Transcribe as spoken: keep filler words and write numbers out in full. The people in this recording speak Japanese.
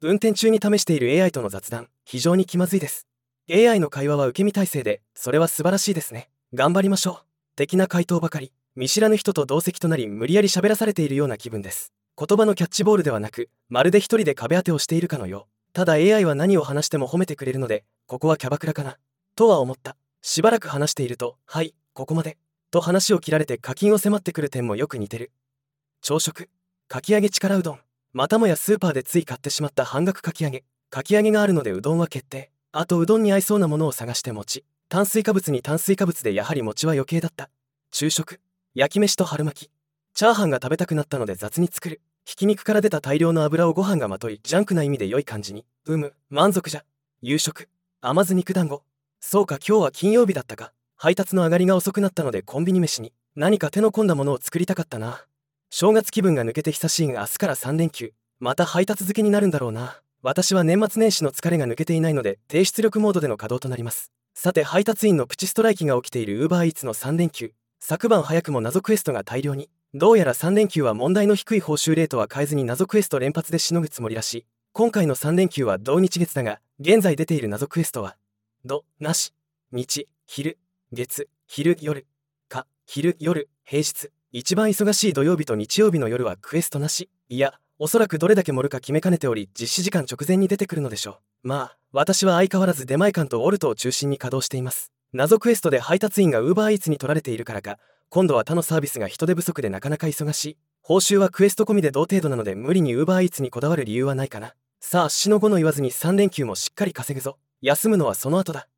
運転中に試している エーアイ との雑談、非常に気まずいです。エーアイ の会話は受け身体制で、それは素晴らしいですね。頑張りましょう。的な回答ばかり。見知らぬ人と同席となり無理やり喋らされているような気分です。言葉のキャッチボールではなく、まるで一人で壁当てをしているかのよう。ただ エーアイ は何を話しても褒めてくれるので、ここはキャバクラかな。とは思った。しばらく話していると、はい、ここまで。と話を切られて課金を迫ってくる点もよく似てる。朝食。かき揚げ力うどん。またもやスーパーでつい買ってしまった半額かき揚げ。かき揚げがあるのでうどんは決定。あとうどんに合いそうなものを探して餅。炭水化物に炭水化物でやはり餅は余計だった。昼食。焼き飯と春巻き。チャーハンが食べたくなったので雑に作る。ひき肉から出た大量の油をご飯がまとい、ジャンクな意味で良い感じに。うむ、満足じゃ。夕食。甘酢肉団子。そうか、今日は金曜日だったか。配達の上がりが遅くなったのでコンビニ飯に何か手の込んだものを作りたかったな。正月気分が抜けて久しいが明日からさん連休。また配達漬けになるんだろうな。私は年末年始の疲れが抜けていないので低出力モードでの稼働となります。さて、配達員のプチストライキが起きている Uber Eats のさん連休。昨晩早くも謎クエストが大量に。どうやらさん連休は問題の低い報酬レートは変えずに謎クエスト連発でしのぐつもりらしい。今回のさん連休は同日月だが、現在出ている謎クエストはど、なし、日、昼、月、昼、夜、か、昼、夜、平日。一番忙しい土曜日と日曜日の夜はクエストなし。いや、おそらくどれだけ盛るか決めかねており、実施時間直前に出てくるのでしょう。まあ、私は相変わらず出前館とオルトを中心に稼働しています。謎クエストで配達員が Uber Eats に取られているからか、今度は他のサービスが人手不足でなかなか忙しい。報酬はクエスト込みで同程度なので無理に Uber Eats にこだわる理由はないかな。さあ、しのごの言わずにさん連休もしっかり稼ぐぞ。休むのはその後だ。